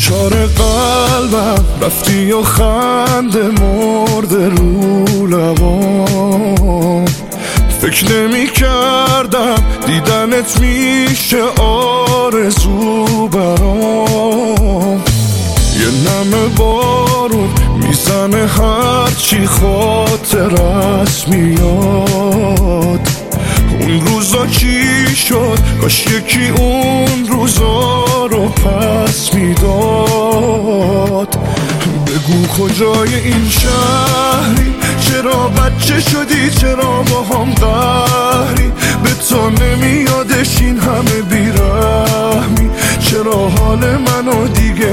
دچار قلبم رفتی و خنده مرده رو لبام. فکر نمی کردم دیدنت میشه آرزو برام. یه نم بارون میزنه هرچی خاطرت میاد. اون روزا چی شد؟ کاش یکی اون روزا رو پس میداد. بگو کجای این شهری؟ چرا بچه شدی؟ چرا با هم قهری؟ به تو نمیادش این همه بیرحمی؟ چرا حال منو دیگه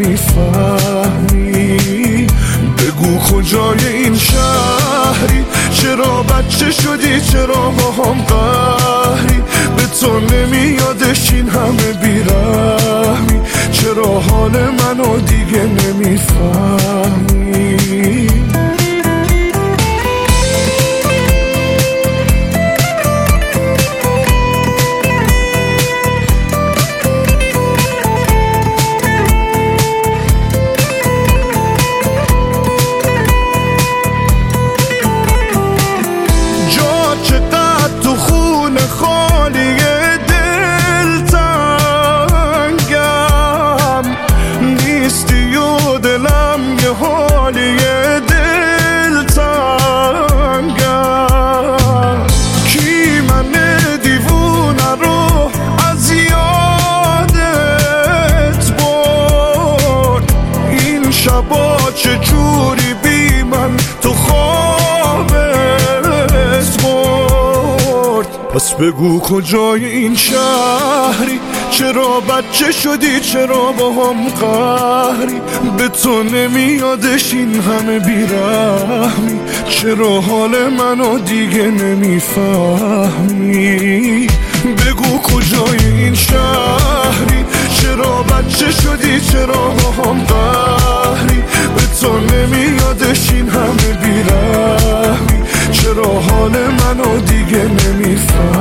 نمیفهمی؟ بگو کجای این شهری؟ چرا بچه شدی؟ چرا با هم قهری؟ به تو نمیادش این همه بیرحمی؟ چرا حال منو دیگه نمیفهمی؟ حالی دلتنگم کی من دیوونه رو از یادت برد؟ این شبا چجوری بی من تو خوابت برد؟ پس بگو کجای این شهری؟ چرا بچه شدی؟ چرا با هم قهری؟ به تو نمیادش این همه بیرحمی؟ چرا حال منو دیگه نمیفهمی؟ بگو کجای این شهری؟ چرا بچه شدی؟ چرا با هم قهری؟ به تو نمیادش این همه بیرحمی؟ چرا حال منو دیگه نمیفهمی؟